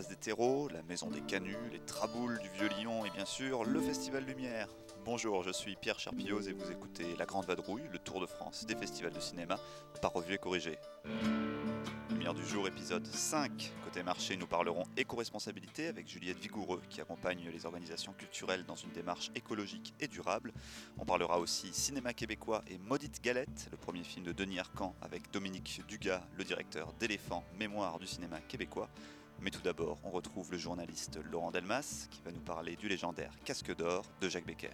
place des terreaux, la maison des canuts, les traboules du Vieux Lyon et bien sûr le Festival Lumière. Bonjour, je suis Pierre Charpilloz et vous écoutez La Grande Vadrouille, le tour de France des festivals de cinéma, par revue et corrigé. Lumière du jour, épisode 5. Côté marché, nous parlerons éco-responsabilité avec Juliette Vigoureux qui accompagne les organisations culturelles dans une démarche écologique et durable. On parlera aussi cinéma québécois et Maudite Galette, le premier film de Denis Arcand avec Dominique Dugas, le directeur d'Éléphant, mémoire du cinéma québécois. Mais tout d'abord, on retrouve le journaliste Laurent Delmas qui va nous parler du légendaire Casque d'or de Jacques Becker.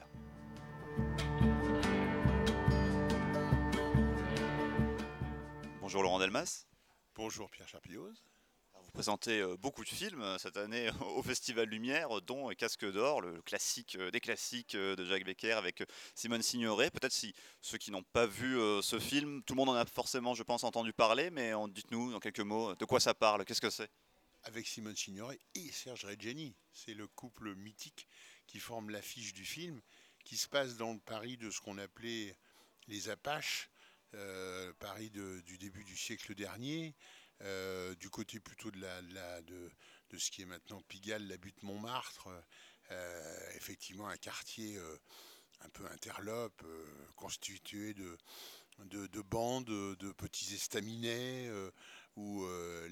Bonjour Laurent Delmas. Bonjour Pierre Charpilloz. Vous présentez beaucoup de films cette année au Festival Lumière, dont Casque d'or, le classique des classiques de Jacques Becker avec Simone Signoret. Peut-être si ceux qui n'ont pas vu ce film, tout le monde en a forcément, je pense, entendu parler, mais dites-nous en quelques mots de quoi ça parle, qu'est-ce que c'est? Avec Simone Signoret et Serge Reggiani. C'est le couple mythique qui forme l'affiche du film, qui se passe dans le Paris de ce qu'on appelait les Apaches, Paris du début du siècle dernier, du côté plutôt de ce qui est maintenant Pigalle, la butte Montmartre, effectivement un quartier un peu interlope, constitué de bandes, de petits estaminets, où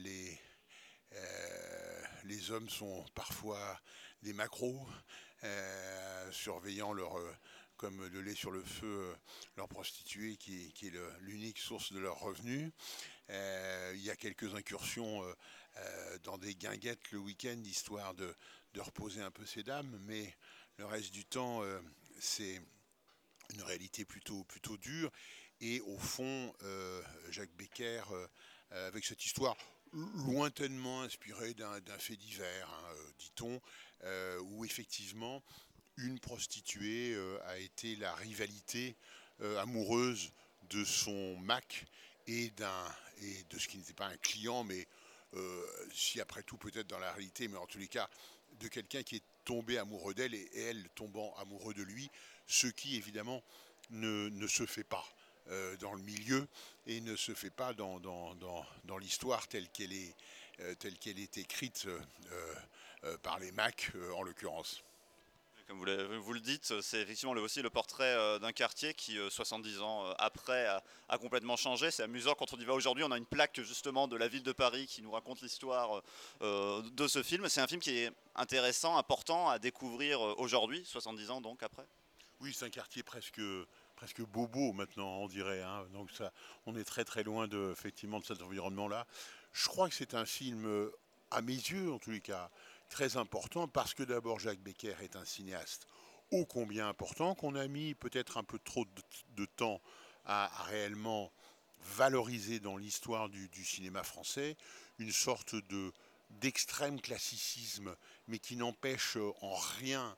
les hommes sont parfois des macros, surveillant comme le lait sur le feu, leur prostituée qui est l'unique source de leurs revenus. Il y a quelques incursions dans des guinguettes le week-end, histoire de reposer un peu ces dames, mais le reste du temps, c'est une réalité plutôt dure. Et au fond, Jacques Becker, avec cette histoire lointainement inspirée d'un fait divers, hein, dit-on, où effectivement une prostituée a été la rivalité amoureuse de son Mac et de ce qui n'était pas un client, mais si après tout peut-être dans la réalité, mais en tous les cas de quelqu'un qui est tombé amoureux d'elle et elle tombant amoureux de lui, ce qui évidemment ne se fait pas dans le milieu et ne se fait pas dans l'histoire telle qu'elle est écrite par les Macs en l'occurrence. Comme vous le dites, c'est effectivement aussi le portrait d'un quartier qui, 70 ans après, a complètement changé. C'est amusant quand on y va aujourd'hui. On a une plaque justement de la ville de Paris qui nous raconte l'histoire de ce film. C'est un film qui est intéressant, important à découvrir aujourd'hui, 70 ans donc après. Oui, c'est un quartier presque bobo maintenant, on dirait, hein. Donc ça, on est très loin effectivement de cet environnement-là. Je crois que c'est un film, à mes yeux en tous les cas, très important parce que d'abord Jacques Becker est un cinéaste ô combien important qu'on a mis peut-être un peu trop de temps à réellement valoriser dans l'histoire du cinéma français une sorte d'extrême classicisme, mais qui n'empêche en rien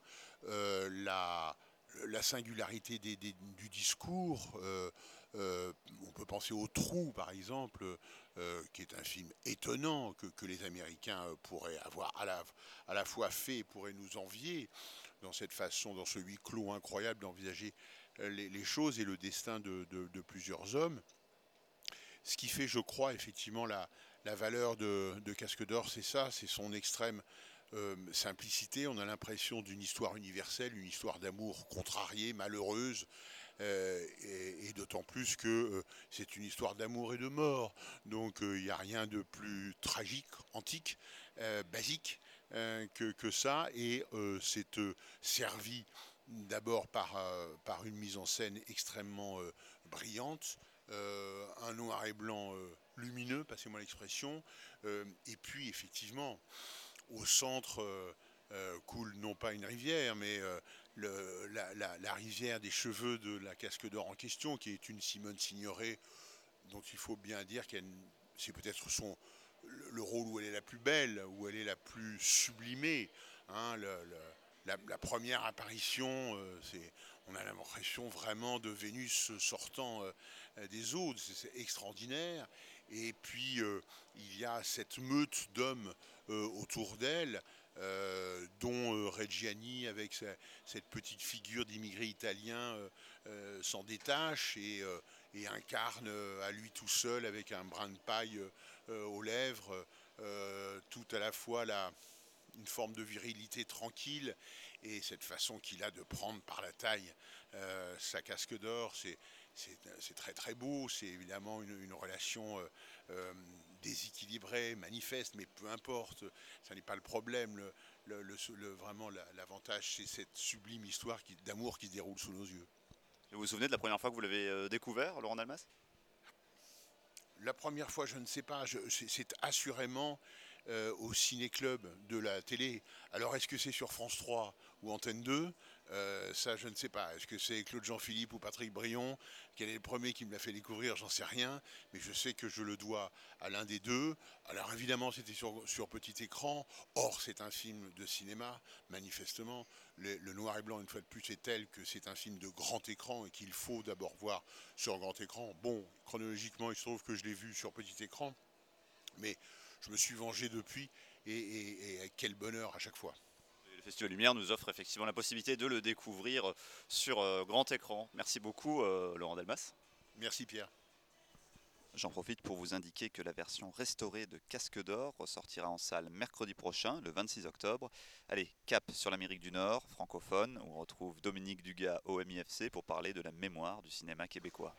la singularité du discours. On peut penser au Trou, par exemple, qui est un film étonnant que les Américains pourraient avoir à la fois fait et pourraient nous envier dans cette façon, dans ce huis clos incroyable d'envisager les choses et le destin de plusieurs hommes. Ce qui fait, je crois, effectivement la valeur de Casque d'Or, c'est ça, c'est son extrême simplicité. On a l'impression d'une histoire universelle, une histoire d'amour contrariée, malheureuse, et d'autant plus que c'est une histoire d'amour et de mort. Donc il n'y a rien de plus tragique, antique, basique que ça, et c'est servi d'abord par une mise en scène extrêmement brillante, un noir et blanc lumineux, passez-moi l'expression, et puis effectivement au centre coule non pas une rivière, mais la rivière des cheveux de la Casque d'Or en question, qui est une Simone Signoret, dont il faut bien dire c'est peut-être le rôle où elle est la plus belle, où elle est la plus sublimée. Hein, la première apparition, on a l'impression vraiment de Vénus sortant des eaux, c'est extraordinaire. Et puis il y a cette meute d'hommes autour d'elle, dont Reggiani, avec cette petite figure d'immigré italien, s'en détache et incarne à lui tout seul, avec un brin de paille aux lèvres, tout à la fois une forme de virilité tranquille et cette façon qu'il a de prendre par la taille sa casque d'or, c'est très très beau. C'est évidemment une relation déséquilibrée, manifeste, mais peu importe, ça n'est pas le problème. Vraiment, l'avantage, c'est cette sublime histoire d'amour qui se déroule sous nos yeux. Et vous vous souvenez de la première fois que vous l'avez découvert, Laurent Dalmas? La première fois, je ne sais pas, c'est assurément au ciné-club de la télé. Alors, est-ce que c'est sur France 3 ou Antenne 2? Ça, je ne sais pas. Est-ce que c'est Claude Jean-Philippe ou Patrick Brion? Quel est le premier qui me l'a fait découvrir? J'en sais rien. Mais je sais que je le dois à l'un des deux. Alors, évidemment, c'était sur petit écran. Or, c'est un film de cinéma, manifestement. Le noir et blanc, une fois de plus, est tel que c'est un film de grand écran et qu'il faut d'abord voir sur grand écran. Bon, chronologiquement, il se trouve que je l'ai vu sur petit écran. Mais je me suis vengé depuis et quel bonheur à chaque fois. Le Festival Lumière nous offre effectivement la possibilité de le découvrir sur grand écran. Merci beaucoup, Laurent Delmas. Merci Pierre. J'en profite pour vous indiquer que la version restaurée de Casque d'Or ressortira en salle mercredi prochain, le 26 octobre. Allez, cap sur l'Amérique du Nord, francophone, où on retrouve Dominique Dugas au MIFC pour parler de la mémoire du cinéma québécois.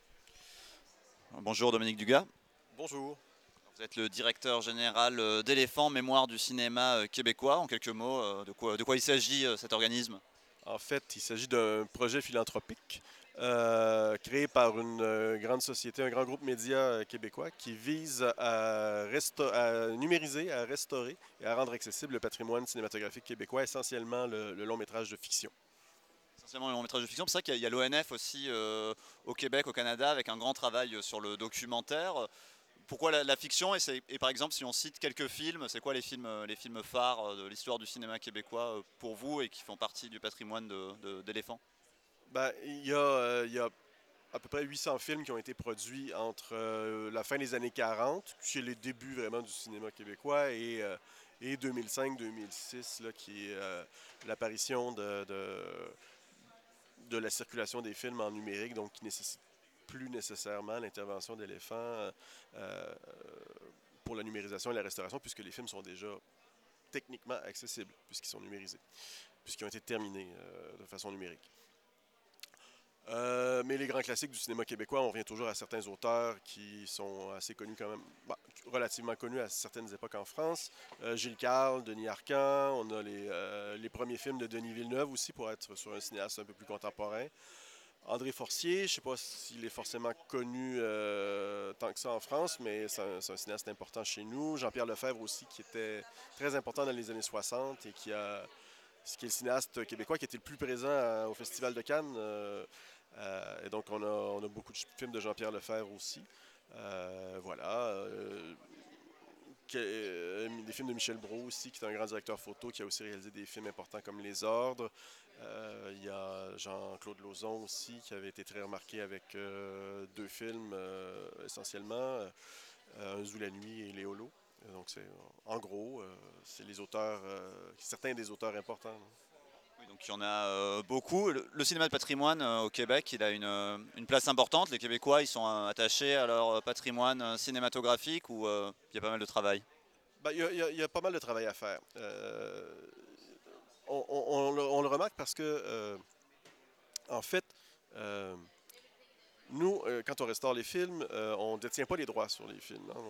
Bonjour Dominique Dugas. Bonjour. Vous êtes le directeur général d'Éléphant, Mémoire du cinéma québécois. En quelques mots, de quoi il s'agit cet organisme? En fait, il s'agit d'un projet philanthropique créé par une grande société, un grand groupe média québécois qui vise à numériser, à restaurer et à rendre accessible le patrimoine cinématographique québécois, essentiellement le long métrage de fiction. Essentiellement le long métrage de fiction. C'est vrai qu'il y a l'ONF aussi au Québec, au Canada, avec un grand travail sur le documentaire. Pourquoi la fiction et par exemple, si on cite quelques films, c'est quoi les films phares de l'histoire du cinéma québécois pour vous et qui font partie du patrimoine d'Éléphant? Ben, il y a à peu près 800 films qui ont été produits entre la fin des années 40, qui est les débuts vraiment du cinéma québécois, et 2005-2006, qui est l'apparition de la circulation des films en numérique, donc qui nécessite plus nécessairement l'intervention d'éléphants pour la numérisation et la restauration, puisque les films sont déjà techniquement accessibles, puisqu'ils sont numérisés, puisqu'ils ont été terminés de façon numérique. Mais les grands classiques du cinéma québécois, on revient toujours à certains auteurs qui sont assez connus quand même, relativement connus à certaines époques en France. Gilles Carle, Denis Arcand, on a les premiers films de Denis Villeneuve aussi pour être sur un cinéaste un peu plus contemporain. André Forcier, je ne sais pas s'il est forcément connu tant que ça en France, mais c'est un cinéaste important chez nous. Jean-Pierre Lefebvre aussi, qui était très important dans les années 60 et qui est le cinéaste québécois qui était le plus présent au Festival de Cannes. Et donc, on a beaucoup de films de Jean-Pierre Lefebvre aussi. Voilà. Des films de Michel Brault aussi, qui est un grand directeur photo, qui a aussi réalisé des films importants comme Les Ordres. Il y a Jean-Claude Lauzon aussi, qui avait été très remarqué avec deux films essentiellement, Un Zou la nuit et Léolo. Donc, en gros, c'est les auteurs, certains des auteurs importants. Oui, donc il y en a beaucoup. Le cinéma de patrimoine au Québec, il a une place importante. Les Québécois, ils sont attachés à leur patrimoine cinématographique ou il y a pas mal de travail? Ben, il y a pas mal de travail à faire. On le remarque parce que, en fait, nous, quand on restaure les films, on ne détient pas les droits sur les films. Hein.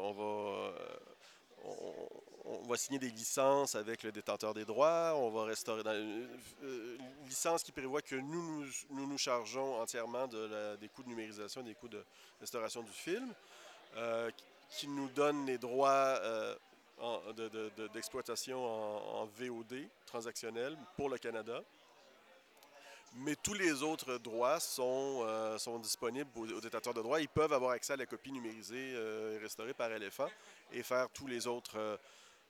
On va signer des licences avec le détenteur des droits. On va restaurer dans une licence qui prévoit que nous chargeons entièrement des coûts de numérisation, des coûts de restauration du film, qui nous donne les droits d'exploitation en VOD transactionnel pour le Canada. Mais tous les autres droits sont disponibles aux détenteurs de droits. Ils peuvent avoir accès à la copie numérisée et restaurée par Éléphant et faire tous les autres,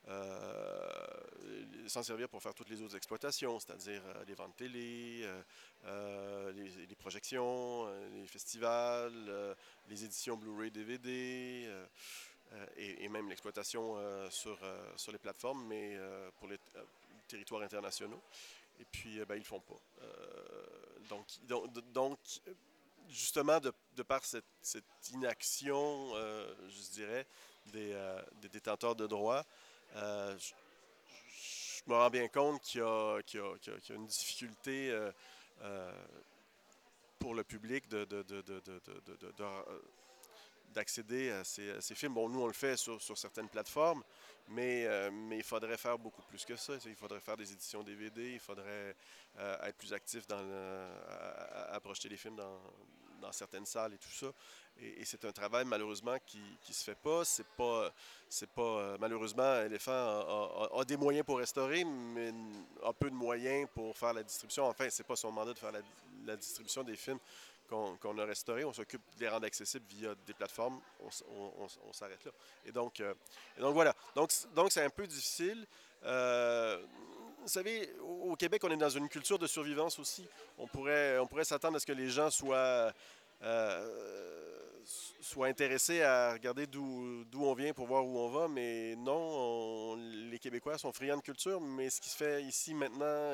s'en servir pour faire toutes les autres exploitations, c'est-à-dire les ventes télé, les projections, les festivals, les éditions Blu-ray, DVD, et même l'exploitation sur les plateformes, mais pour les territoires internationaux. Et puis, ils ne le font pas. Donc, justement, de par cette inaction, je dirais, des détenteurs de droits, je me rends bien compte qu'il y a une difficulté euh, pour le public d'accéder à ces films. Bon, nous, on le fait sur certaines plateformes, mais il faudrait faire beaucoup plus que ça. Il faudrait faire des éditions DVD, il faudrait être plus actif à projeter les films dans certaines salles et tout ça. Et c'est un travail, malheureusement, qui ne se fait pas. Malheureusement, Éléphant a des moyens pour restaurer, mais a peu de moyens pour faire la distribution. Enfin, c'est pas son mandat de faire la distribution des films qu'on a restaurés. On s'occupe de les rendre accessibles via des plateformes. On s'arrête là. Et donc voilà. Donc c'est un peu difficile. Vous savez, au Québec, on est dans une culture de survivance aussi. On pourrait s'attendre à ce que les gens soient intéressés à regarder d'où on vient pour voir où on va, mais non, les Québécois sont friands de culture, mais ce qui se fait ici maintenant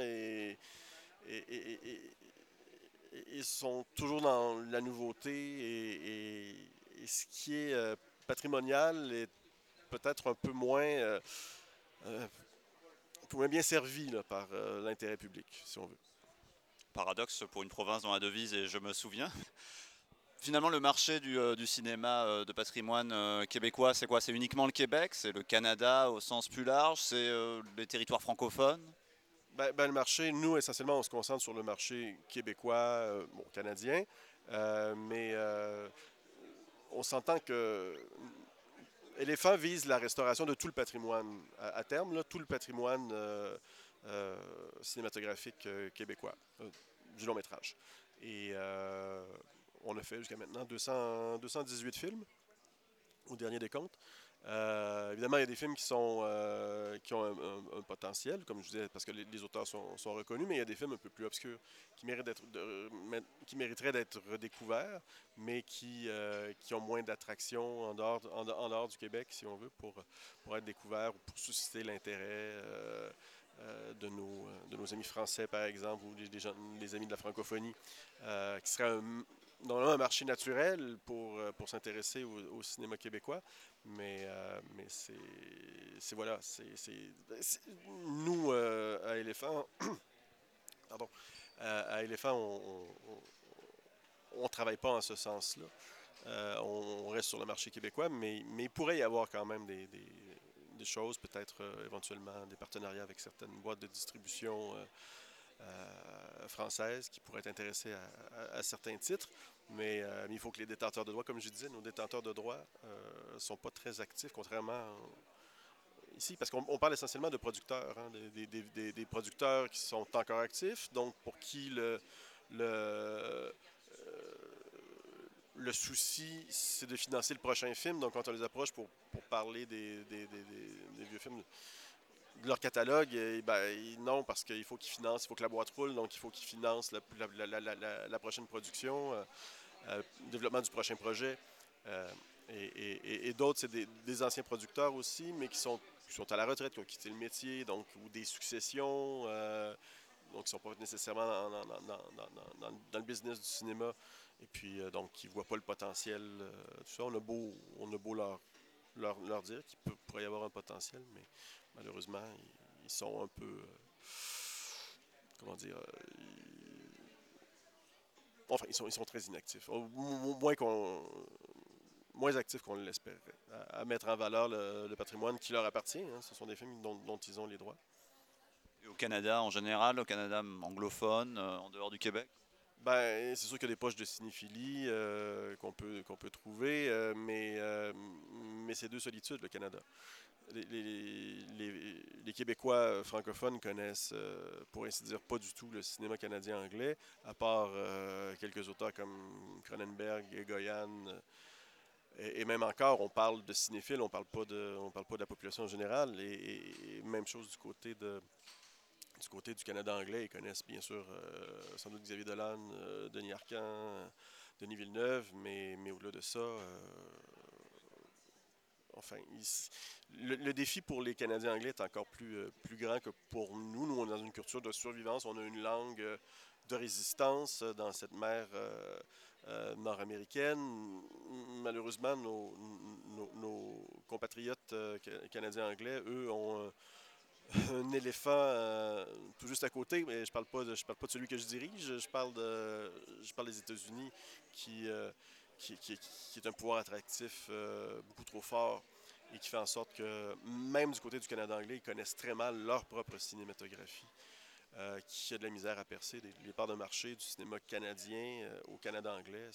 ils sont toujours dans la nouveauté et ce qui est patrimonial est peut-être un peu moins bien servi là, par l'intérêt public, si on veut. Paradoxe pour une province dont la devise est je me souviens. Finalement, le marché du cinéma de patrimoine québécois, c'est quoi? C'est uniquement le Québec? C'est le Canada au sens plus large? C'est les territoires francophones? Le marché, nous, essentiellement, on se concentre sur le marché québécois, canadien, mais on s'entend que Éléphant vise la restauration de tout le patrimoine à terme, là, tout le patrimoine cinématographique québécois, du long métrage. Et on a fait jusqu'à maintenant 218 films, au dernier des comptes. Évidemment, il y a des films qui ont un potentiel, comme je disais, parce que les auteurs sont reconnus, mais il y a des films un peu plus obscurs qui mériteraient d'être redécouverts, mais qui ont moins d'attraction en dehors du Québec, si on veut, pour être découverts ou pour susciter l'intérêt de nos amis français, par exemple, ou des amis de la francophonie, qui serait normalement un marché naturel pour s'intéresser au cinéma québécois. Mais voilà, nous, à Éléphant, pardon, à Éléphant, on ne travaille pas en ce sens-là. On reste sur le marché québécois, mais il pourrait y avoir quand même des choses, peut-être éventuellement des partenariats avec certaines boîtes de distribution françaises qui pourraient être intéressées à certains titres. Mais il faut que les détenteurs de droits, comme je disais, nos détenteurs de droits ne sont pas très actifs, contrairement ici, parce qu'on parle essentiellement de producteurs, hein, des producteurs qui sont encore actifs, donc pour qui le souci, c'est de financer le prochain film. Donc quand on les approche pour parler des vieux films de leur catalogue, non, parce qu'il faut qu'ils financent, il faut que la boîte roule, donc il faut qu'ils financent la prochaine production, le développement du prochain projet. Et d'autres, c'est des anciens producteurs aussi, mais qui sont à la retraite, qui ont quitté le métier, donc, ou des successions, donc qui ne sont pas nécessairement dans le business du cinéma, et puis donc qui ne voient pas le potentiel. Tout ça, on a beau leur dire qu'il pourrait y avoir un potentiel, mais malheureusement, ils sont un peu, comment dire, enfin, ils sont très inactifs. Moins actifs qu'on l'espérait, à mettre en valeur le patrimoine qui leur appartient. Hein. Ce sont des films dont ils ont les droits. Et au Canada en général, au Canada anglophone, en dehors du Québec? C'est sûr qu'il y a des poches de cinéphilie qu'on peut trouver, mais c'est deux solitudes, le Canada. Les Québécois francophones connaissent, pour ainsi dire, pas du tout le cinéma canadien-anglais, à part quelques auteurs comme Cronenberg et Goyan. Et même encore, on parle de cinéphiles, on parle pas de la population générale. Et même chose du côté du Canada anglais, ils connaissent bien sûr sans doute Xavier Dolan, Denis Arcand, Denis Villeneuve, mais au-delà de ça, enfin, le défi pour les Canadiens anglais est encore plus grand que pour nous. Nous, on est dans une culture de survivance, on a une langue de résistance dans cette mer nord-américaine. Malheureusement, nos compatriotes canadiens-anglais, eux, ont un éléphant tout juste à côté, mais je parle pas de celui que je dirige, je parle des États-Unis qui, qui est un pouvoir attractif beaucoup trop fort et qui fait en sorte que même du côté du Canada anglais, ils connaissent très mal leur propre cinématographie, qui a de la misère à percer. Les parts de marché du cinéma canadien au Canada anglais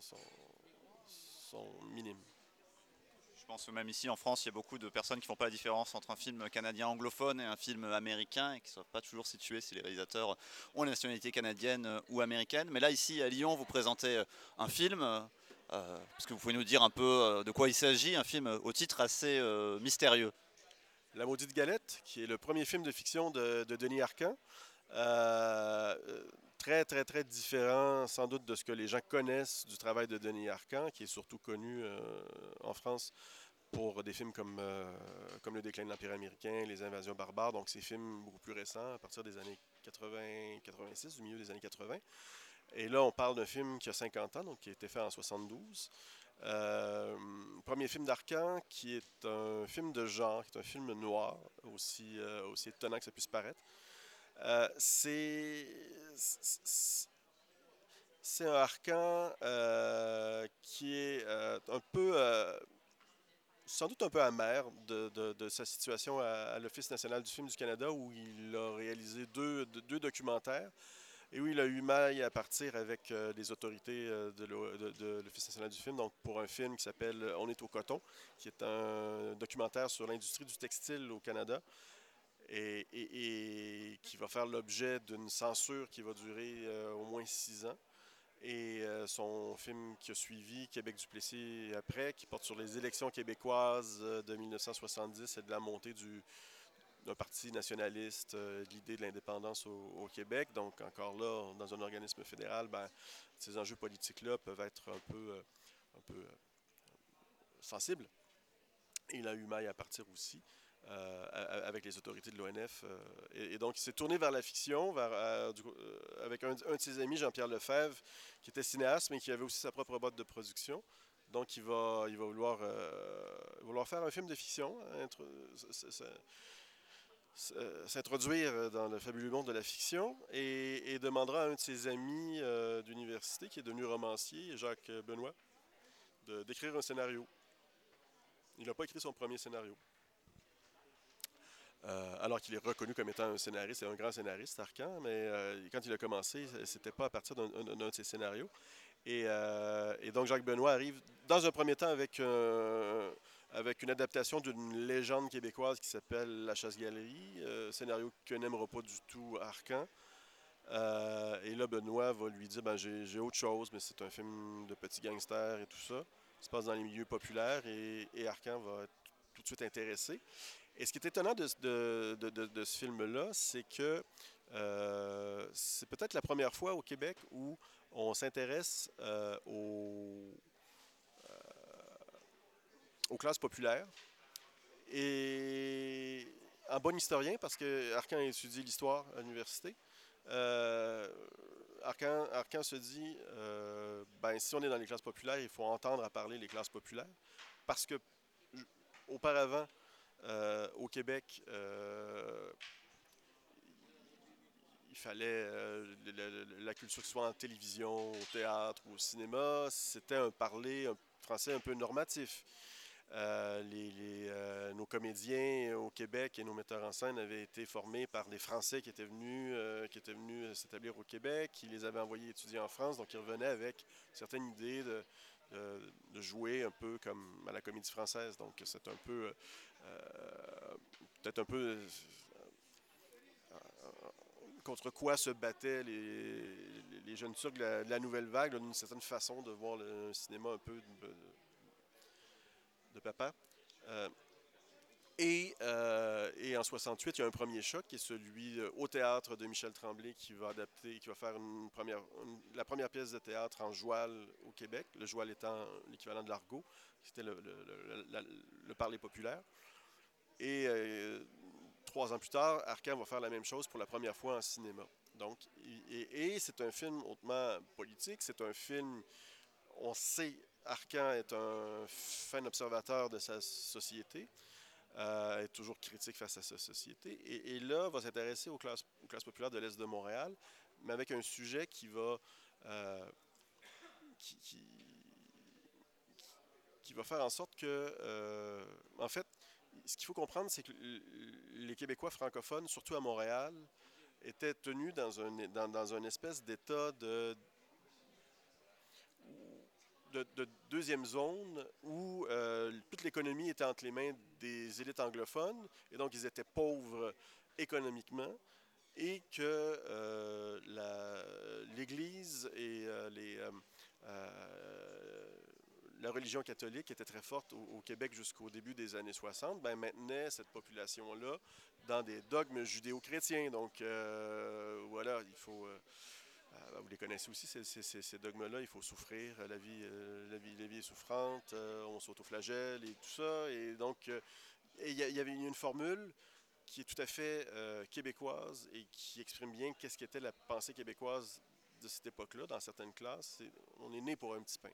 sont minimes. Je pense que même ici en France, il y a beaucoup de personnes qui ne font pas la différence entre un film canadien anglophone et un film américain et qui ne savent pas toujours situer si les réalisateurs ont la nationalité canadienne ou américaine. Mais là, ici à Lyon, vous présentez un film. Est-ce que vous pouvez nous dire un peu de quoi il s'agit? Un film au titre assez mystérieux. La maudite galette, qui est le premier film de fiction de Denis Arcand. Euh, Très, très, très différent sans doute de ce que les gens connaissent du travail de Denis Arcand, qui est surtout connu en France pour des films comme Le déclin de l'Empire américain, Les invasions barbares, donc ces films beaucoup plus récents, à partir des années 80-86, du milieu des années 80. Et là, on parle d'un film qui a 50 ans, donc qui a été fait en 72. Premier film d'Arcand, qui est un film de genre, qui est un film noir, aussi étonnant que ça puisse paraître. C'est un Arcand qui est un peu, sans doute un peu amer de sa situation à l'Office national du film du Canada, où il a réalisé deux documentaires et où il a eu maille à partir avec les autorités de l'Office national du film, donc pour un film qui s'appelle On est au coton, qui est un documentaire sur l'industrie du textile au Canada et qui va faire l'objet d'une censure qui va durer au moins 6 ans. Et son film qui a suivi, Québec Duplessis après, qui porte sur les élections québécoises de 1970 et de la montée d'un parti nationaliste, l'idée de l'indépendance au Québec. Donc encore là, dans un organisme fédéral, ben, ces enjeux politiques-là peuvent être un peu sensibles. Et il a eu maille à partir aussi. Avec les autorités de l'ONF. Et donc, il s'est tourné vers la fiction, avec un de ses amis, Jean-Pierre Lefebvre, qui était cinéaste, mais qui avait aussi sa propre boîte de production. Donc, il va vouloir faire un film de fiction, s'introduire dans le fabuleux monde de la fiction, et demandera à un de ses amis d'université, qui est devenu romancier, Jacques Benoît, d'écrire un scénario. Il n'a pas écrit son premier scénario. Alors qu'il est reconnu comme étant un scénariste et un grand scénariste, Arcand, mais quand il a commencé, c'était pas à partir d'un de ses scénarios. Et donc Jacques Benoît arrive dans un premier temps avec une adaptation d'une légende québécoise qui s'appelle La Chasse-Galerie, scénario que n'aimera pas du tout Arcand. Et là, Benoît va lui dire, ben, j'ai autre chose, mais c'est un film de petits gangsters et tout ça. Ça se passe dans les milieux populaires et Arcand va être tout de suite intéressé. Et ce qui est étonnant de ce film-là, c'est que c'est peut-être la première fois au Québec où on s'intéresse aux classes populaires. Et en bon historien, parce que Arcand a étudié l'histoire à l'université, Arcand se dit, ben, si on est dans les classes populaires, il faut entendre à parler les classes populaires. Parce que auparavant, au Québec, il fallait la culture, que ce soit en télévision, au théâtre ou au cinéma, c'était un parler un français un peu normatif. Nos comédiens au Québec et nos metteurs en scène avaient été formés par des Français qui étaient venus s'établir au Québec, qui les avaient envoyés étudier en France, donc ils revenaient avec certaines idées de jouer un peu comme à la Comédie Française. Donc c'est un peu, peut-être un peu contre quoi se battaient les jeunes Turcs de la nouvelle vague, d'une certaine façon de voir le cinéma un peu de papa. Et en 68, il y a un premier choc qui est celui au théâtre de Michel Tremblay qui va faire la première pièce de théâtre en joual au Québec, le joual étant l'équivalent de l'argot, c'était le parler populaire. Et 3 ans plus tard, Arcand va faire la même chose pour la première fois en cinéma. Donc, et c'est un film hautement politique, c'est un film on sait, Arcan est un fin observateur de sa société, est toujours critique face à sa société, et là, va s'intéresser aux classes populaires de l'Est de Montréal, mais avec un sujet euh, qui, qui, qui va faire en sorte que, en fait, ce qu'il faut comprendre, c'est que les Québécois francophones, surtout à Montréal, étaient tenus dans un espèce d'état de deuxième zone où toute l'économie était entre les mains des élites anglophones, et donc ils étaient pauvres économiquement, et que l'Église et la religion catholique était très forte au Québec jusqu'au début des années 60, ben, maintenait cette population-là dans des dogmes judéo-chrétiens. Donc, voilà, il faut... vous les connaissez aussi, ces dogmes-là. Il faut souffrir, la vie est souffrante, on s'autoflagelle et tout ça. Et donc, il y avait une formule qui est tout à fait québécoise et qui exprime bien qu'est-ce qu'était la pensée québécoise de cette époque-là, dans certaines classes. On est né pour un petit pain.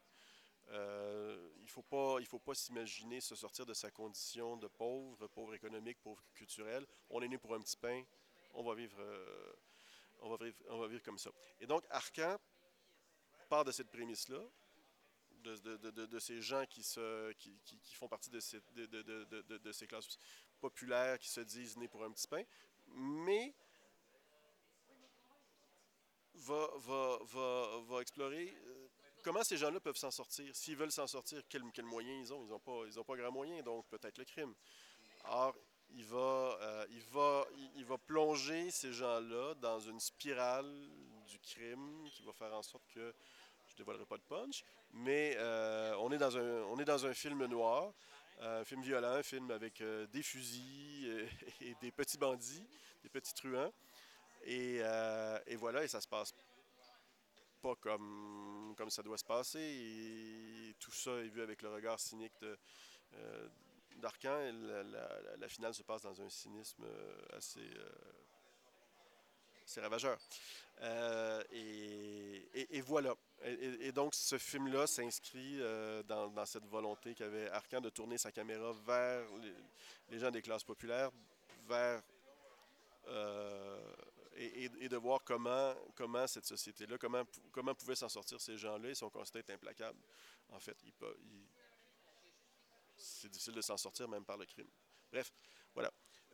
Il faut pas s'imaginer se sortir de sa condition de pauvre économique, pauvre culturel. On est né pour un petit pain, on va vivre, on va vivre comme ça. Et donc, Arcan part de cette prémisse-là, de ces gens qui font partie de ces classes populaires qui se disent nés pour un petit pain, mais va explorer comment ces gens-là peuvent s'en sortir. S'ils veulent s'en sortir, quels moyens ils ont? Ils ont pas grand moyen, donc peut-être le crime. Or, il va plonger ces gens-là dans une spirale du crime qui va faire en sorte que, je ne dévoilerai pas de punch, mais on est dans un film noir, un film violent, un film avec des fusils et des petits bandits, des petits truands. Et voilà, et ça se passe pas comme ça doit se passer. Et tout ça est vu avec le regard cynique euh, d'Arcan. Et la finale se passe dans un cynisme assez ravageur. Et voilà. Et donc, ce film-là s'inscrit dans cette volonté qu'avait Arcan de tourner sa caméra vers les gens des classes populaires, vers et de voir comment cette société-là, comment pouvaient s'en sortir ces gens-là, et son constat est implacable. En fait, c'est difficile de s'en sortir même par le crime. Bref, voilà.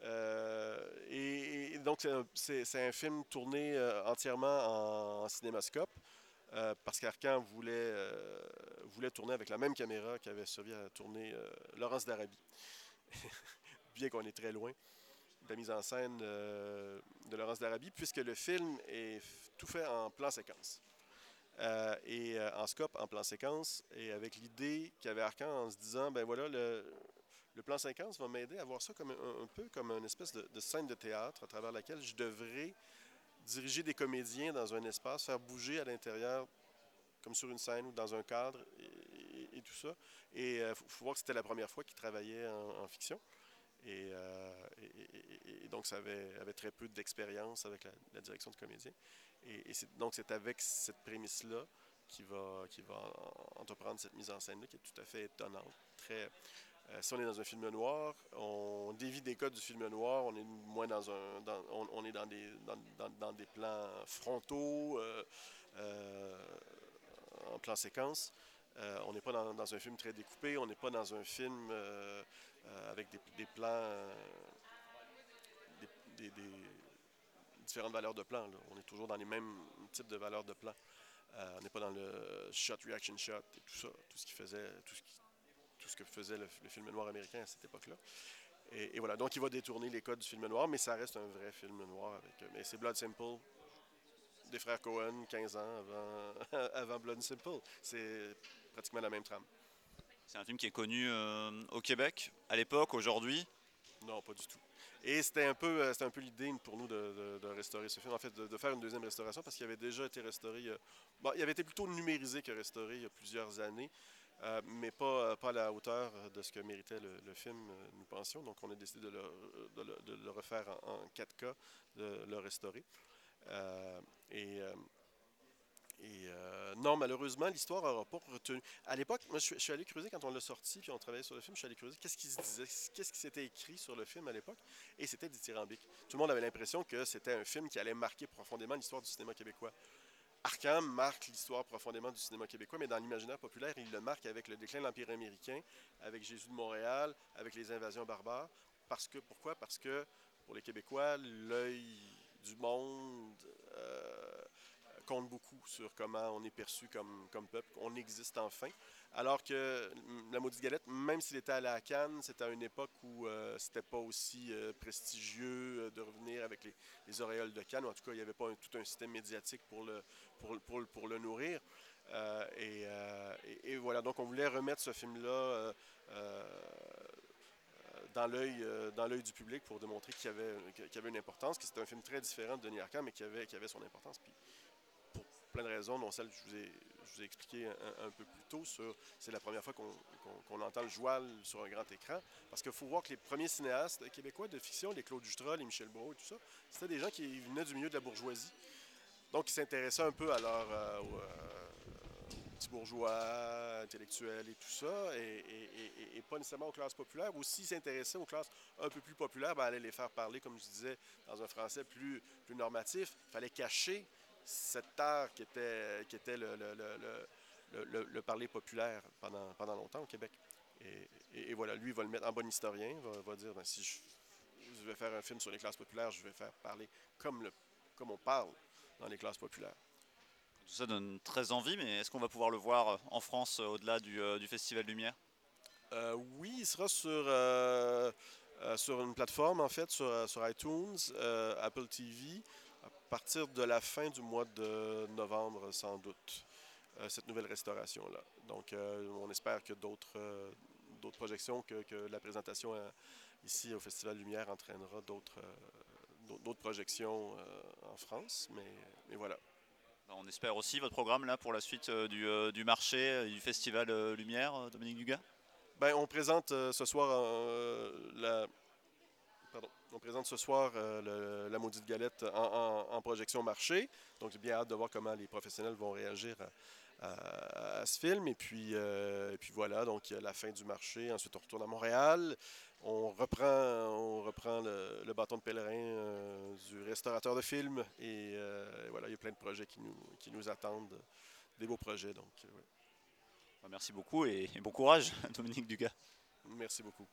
Et donc, c'est un film tourné entièrement en cinémascope, parce qu'Arcan voulait tourner avec la même caméra qu'avait servi à tourner Laurence d'Arabie. Bien qu'on est très loin de la mise en scène de Laurence d'Arabie, puisque le film est tout fait en plan séquence. En scope, en plan séquence, et avec l'idée qu'avait Arcan en se disant, ben voilà, le plan séquence va m'aider à voir ça comme un peu comme une espèce de scène de théâtre à travers laquelle je devrais diriger des comédiens dans un espace, faire bouger à l'intérieur, comme sur une scène ou dans un cadre, et tout ça. Et il faut voir que c'était la première fois qu'il travaillait en fiction. Et donc, ça avait très peu d'expérience avec la direction de comédien. Donc, c'est avec cette prémisse-là qu'il va entreprendre cette mise en scène-là, qui est tout à fait étonnante. Si on est dans un film noir, on dévie des codes du film noir, on est moins on est dans des plans frontaux, en plan séquence. On n'est pas dans un film très découpé, on n'est pas dans un film avec des plans, des différentes valeurs de plan. Là. On est toujours dans les mêmes types de valeurs de plan. On n'est pas dans le shot, reaction shot et tout ça, tout ce que faisait le film noir américain à cette époque-là. Et voilà, donc il va détourner les codes du film noir, mais ça reste un vrai film noir. Mais c'est Blood Simple, des frères Coen, 15 ans avant Blood Simple. C'est pratiquement la même trame. C'est un film qui est connu au Québec à l'époque, aujourd'hui. Non, pas du tout. Et c'était un peu l'idée pour nous de restaurer ce film, en fait, de faire une deuxième restauration, parce qu'il avait déjà été restauré. Il avait été plutôt numérisé que restauré il y a plusieurs années, mais pas à la hauteur de ce que méritait le film, nous pensions. Donc, on a décidé de le refaire en 4K, de le restaurer. Non, malheureusement, l'histoire n'aura pas retenu. À l'époque, moi, je suis allé creuser quand on l'a sorti, puis on travaillait sur le film, je suis allé creuser qu'est-ce qui se disait, qu'est-ce qui s'était écrit sur le film à l'époque, et c'était dithyrambique. Tout le monde avait l'impression que c'était un film qui allait marquer profondément l'histoire du cinéma québécois. Arkham marque l'histoire profondément du cinéma québécois, mais dans l'imaginaire populaire, il le marque avec le déclin de l'Empire américain, avec Jésus de Montréal, avec les invasions barbares. Pourquoi? Parce que pour les Québécois, l'œil du monde compte beaucoup sur comment on est perçu comme peuple, on existe enfin. Alors que la Maudite Galette, même s'il était allé à Cannes, c'était à une époque où c'était pas aussi prestigieux de revenir avec les auréoles de Cannes. En tout cas, il n'y avait pas tout un système médiatique pour le nourrir. Et voilà, donc on voulait remettre ce film-là dans l'œil du public pour démontrer qu'il y avait une importance, que c'était un film très différent de Denis Arcand, mais qui avait son importance. Puis pour plein de raisons, dont celle que je vous ai expliqué un peu plus tôt, c'est la première fois qu'on entend le joual sur un grand écran. Parce qu'il faut voir que les premiers cinéastes québécois de fiction, les Claude Jutras, les Michel Brault et tout ça, c'était des gens qui venaient du milieu de la bourgeoisie. Donc, ils s'intéressaient un peu à aux petits bourgeois, intellectuels et tout ça, et pas nécessairement aux classes populaires. Ou s'ils s'intéressaient aux classes un peu plus populaires, ben, allaient les faire parler, comme je disais, dans un français plus normatif. Il fallait cacher cet art qui était le parler populaire pendant longtemps au Québec. Et voilà, lui, il va le mettre en bon historien, va dire, ben, si je vais faire un film sur les classes populaires, je vais faire parler comme on parle dans les classes populaires. Tout ça donne très envie, mais est-ce qu'on va pouvoir le voir en France au-delà du Festival Lumière? Oui, il sera sur une plateforme, en fait, sur iTunes, Apple TV, à partir de la fin du mois de novembre, sans doute, cette nouvelle restauration-là. Donc, on espère que d'autres projections, que la présentation ici au Festival Lumière entraînera d'autres projections en France, mais voilà. On espère aussi votre programme là pour la suite du marché, du Festival Lumière, Dominique Dugas? Ben, on présente ce soir on présente ce soir la Maudite Galette en projection marché. Donc, j'ai bien hâte de voir comment les professionnels vont réagir à ce film. Et puis voilà, donc il y a la fin du marché. Ensuite, on retourne à Montréal. On reprend le bâton de pèlerin du restaurateur de films. Et voilà, il y a plein de projets qui nous attendent. Des beaux projets, donc ouais. Merci beaucoup et bon courage, Dominique Dugas. Merci beaucoup.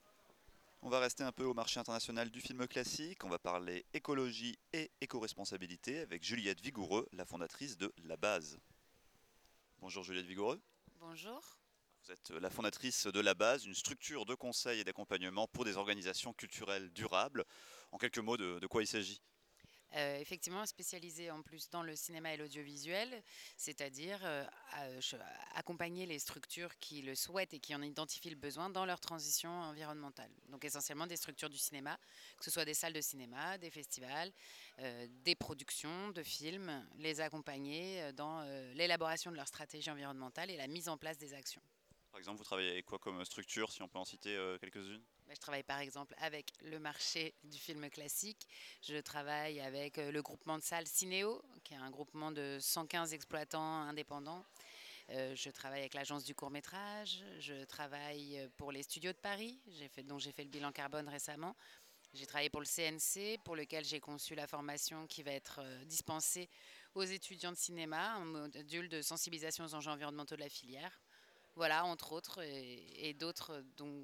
On va rester un peu au marché international du film classique. On va parler écologie et éco-responsabilité avec Juliette Vigoureux, la fondatrice de La Base. Bonjour Juliette Vigoureux. Bonjour. Vous êtes la fondatrice de La Base, une structure de conseil et d'accompagnement pour des organisations culturelles durables. En quelques mots, de quoi il s'agit? Effectivement, spécialisée en plus dans le cinéma et l'audiovisuel, c'est-à-dire accompagner les structures qui le souhaitent et qui en identifient le besoin dans leur transition environnementale. Donc essentiellement des structures du cinéma, que ce soit des salles de cinéma, des festivals, des productions de films, les accompagner dans l'élaboration de leur stratégie environnementale et la mise en place des actions. Par exemple, vous travaillez avec quoi comme structure, si on peut en citer quelques-unes? Je travaille par exemple avec le marché du film classique. Je travaille avec le groupement de salles Cinéo, qui est un groupement de 115 exploitants indépendants. Je travaille avec l'agence du court-métrage. Je travaille pour les studios de Paris, dont j'ai fait le bilan carbone récemment. J'ai travaillé pour le CNC, pour lequel j'ai conçu la formation qui va être dispensée aux étudiants de cinéma, un module de sensibilisation aux enjeux environnementaux de la filière. Voilà, entre autres, et d'autres dont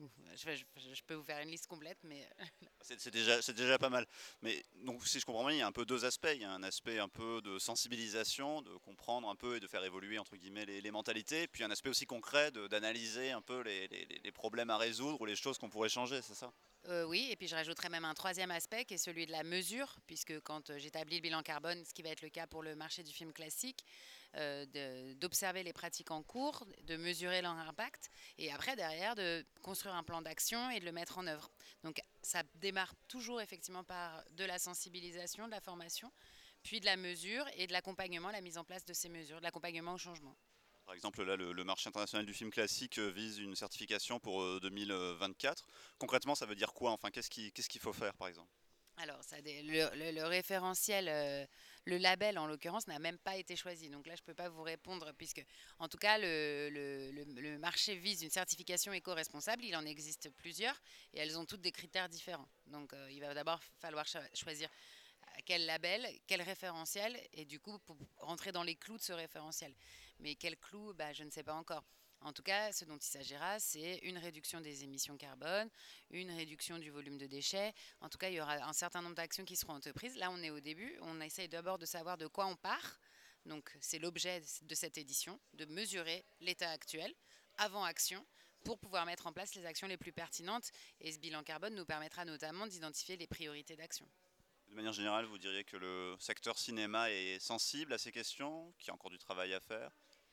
je peux vous faire une liste complète, mais C'est déjà pas mal. Mais donc, si je comprends bien, il y a un peu deux aspects. Il y a un aspect un peu de sensibilisation, de comprendre un peu et de faire évoluer entre guillemets les mentalités. Puis un aspect aussi concret d'analyser un peu les problèmes à résoudre ou les choses qu'on pourrait changer, c'est ça? oui, et puis je rajouterais même un troisième aspect qui est celui de la mesure, puisque quand j'établis le bilan carbone, ce qui va être le cas pour le marché du film classique, d'observer les pratiques en cours, de mesurer leur impact, et après derrière de construire un plan d'action et de le mettre en œuvre. Donc ça démarre toujours effectivement par de la sensibilisation, de la formation, puis de la mesure et de l'accompagnement, la mise en place de ces mesures, de l'accompagnement au changement. Par exemple, là, le marché international du film classique vise une certification pour 2024. Concrètement, ça veut dire quoi? Enfin, qu'est-ce qu'il faut faire, par exemple? Alors, le référentiel Le label, en l'occurrence, n'a même pas été choisi. Donc là, je ne peux pas vous répondre, puisque, en tout cas, le marché vise une certification éco-responsable. Il en existe plusieurs, et elles ont toutes des critères différents. Donc il va d'abord falloir choisir quel label, quel référentiel, et du coup, pour rentrer dans les clous de ce référentiel. Mais quel clou, je ne sais pas encore. En tout cas, ce dont il s'agira, c'est une réduction des émissions carbone, une réduction du volume de déchets. En tout cas, il y aura un certain nombre d'actions qui seront entreprises. Là, on est au début. On essaye d'abord de savoir de quoi on part. Donc, c'est l'objet de cette édition, de mesurer l'état actuel avant action pour pouvoir mettre en place les actions les plus pertinentes. Et ce bilan carbone nous permettra notamment d'identifier les priorités d'action. De manière générale, vous diriez que le secteur cinéma est sensible à ces questions, qu'il y a encore du travail à faire?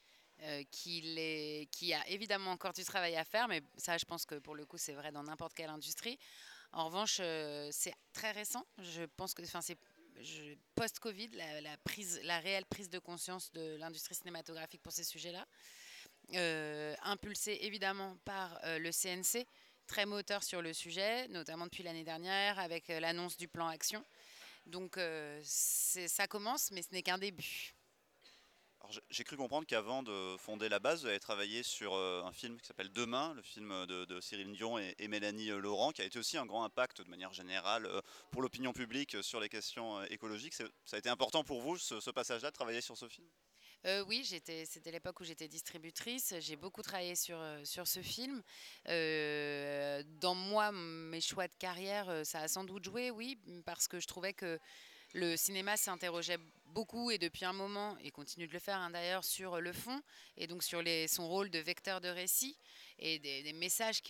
Qui a évidemment encore du travail à faire, mais ça, je pense que pour le coup, c'est vrai dans n'importe quelle industrie. En revanche, c'est très récent. Je pense que, c'est post-Covid, la réelle prise de conscience de l'industrie cinématographique pour ces sujets-là, impulsée évidemment par le CNC, très moteur sur le sujet, notamment depuis l'année dernière avec l'annonce du plan Action. Donc ça commence, mais ce n'est qu'un début. Alors, j'ai cru comprendre qu'avant de fonder la base, vous avez travaillé sur un film qui s'appelle Demain, le film de Cyril Dion et Mélanie Laurent, qui a été aussi un grand impact de manière générale pour l'opinion publique sur les questions écologiques. Ça a été important pour vous, ce passage-là, de travailler sur ce film? Oui, c'était l'époque où j'étais distributrice. J'ai beaucoup travaillé sur ce film. Dans moi, mes choix de carrière, ça a sans doute joué, oui, parce que je trouvais que le cinéma s'interrogeait beaucoup et depuis un moment, et continue de le faire d'ailleurs, sur le fond et donc sur son rôle de vecteur de récit et des messages,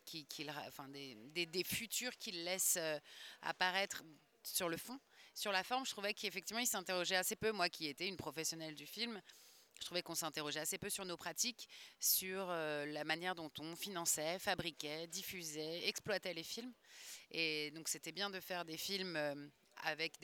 des futurs qu'il laisse apparaître sur le fond. Sur la forme, je trouvais qu'effectivement, il s'interrogeait assez peu. Moi qui étais une professionnelle du film, je trouvais qu'on s'interrogeait assez peu sur nos pratiques, sur la manière dont on finançait, fabriquait, diffusait, exploitait les films. Et donc c'était bien de faire des films avec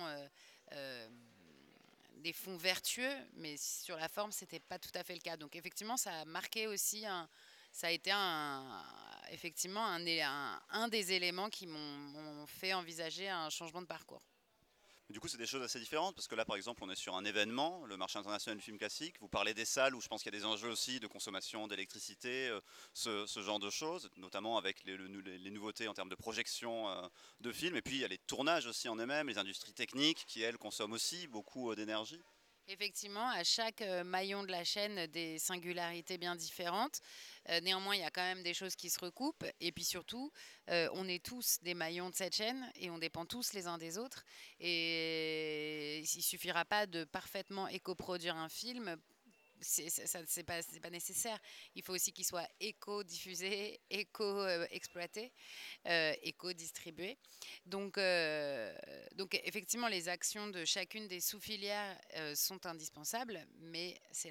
des fonds vertueux, mais sur la forme, c'était pas tout à fait le cas. Donc effectivement, ça a marqué aussi ça a été effectivement un des éléments qui m'ont fait envisager un changement de parcours. Du coup, c'est des choses assez différentes, parce que là, par exemple, on est sur un événement, le marché international du film classique. Vous parlez des salles, où je pense qu'il y a des enjeux aussi de consommation d'électricité, ce genre de choses, notamment avec les nouveautés en termes de projection de films. Et puis, il y a les tournages aussi en eux-mêmes, les industries techniques, qui, elles, consomment aussi beaucoup d'énergie. Effectivement, à chaque maillon de la chaîne, des singularités bien différentes. Néanmoins, il y a quand même des choses qui se recoupent. Et puis surtout, on est tous des maillons de cette chaîne et on dépend tous les uns des autres. Et il ne suffira pas de parfaitement éco-produire un film. C'est pas nécessaire. Il faut aussi qu'il soit éco-diffusé, éco-exploité, éco-distribué. Donc effectivement, les actions de chacune des sous-filières sont indispensables, mais c'est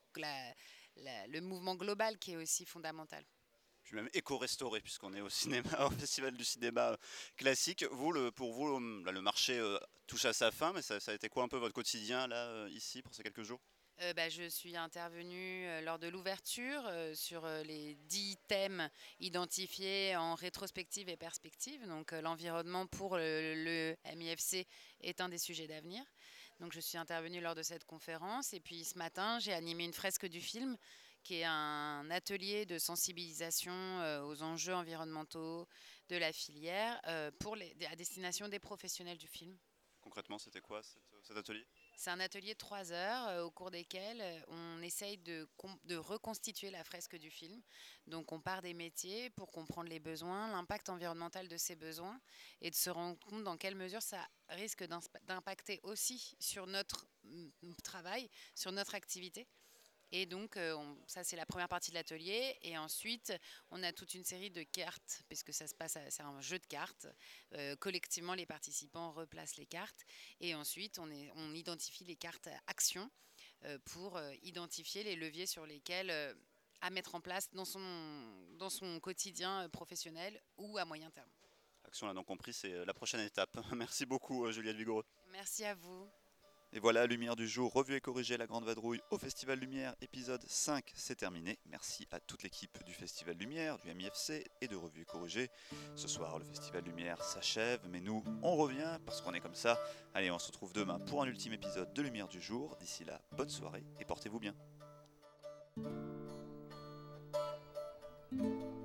le mouvement global qui est aussi fondamental. Puis même éco-restauré, puisqu'on est au cinéma, au festival du cinéma classique. Pour vous, là, le marché touche à sa fin, mais ça a été quoi un peu votre quotidien là, ici, pour ces quelques jours? Je suis intervenue lors de l'ouverture sur les 10 thèmes identifiés en rétrospective et perspective. Donc l'environnement pour le MIFC est un des sujets d'avenir. Donc je suis intervenue lors de cette conférence. Et puis ce matin, j'ai animé une fresque du film qui est un atelier de sensibilisation aux enjeux environnementaux de la filière à destination des professionnels du film. Concrètement, c'était quoi cet atelier? C'est un atelier de 3 heures au cours desquels on essaye de reconstituer la fresque du film. Donc on part des métiers pour comprendre les besoins, l'impact environnemental de ces besoins et de se rendre compte dans quelle mesure ça risque d'impacter aussi sur notre travail, sur notre activité. Et donc, ça, c'est la première partie de l'atelier. Et ensuite, on a toute une série de cartes, puisque ça se passe, c'est un jeu de cartes. Collectivement, les participants replacent les cartes. Et ensuite, on identifie les cartes actions pour identifier les leviers sur lesquels à mettre en place dans son quotidien professionnel ou à moyen terme. Action, on l'a donc compris, c'est la prochaine étape. Merci beaucoup, Juliette Vigoreux. Merci à vous. Et voilà, Lumière du jour, revue et corrigée, la Grande Vadrouille au Festival Lumière, épisode 5, c'est terminé. Merci à toute l'équipe du Festival Lumière, du MIFC et de Revue et corrigée. Ce soir, le Festival Lumière s'achève, mais nous, on revient parce qu'on est comme ça. Allez, on se retrouve demain pour un ultime épisode de Lumière du jour. D'ici là, bonne soirée et portez-vous bien.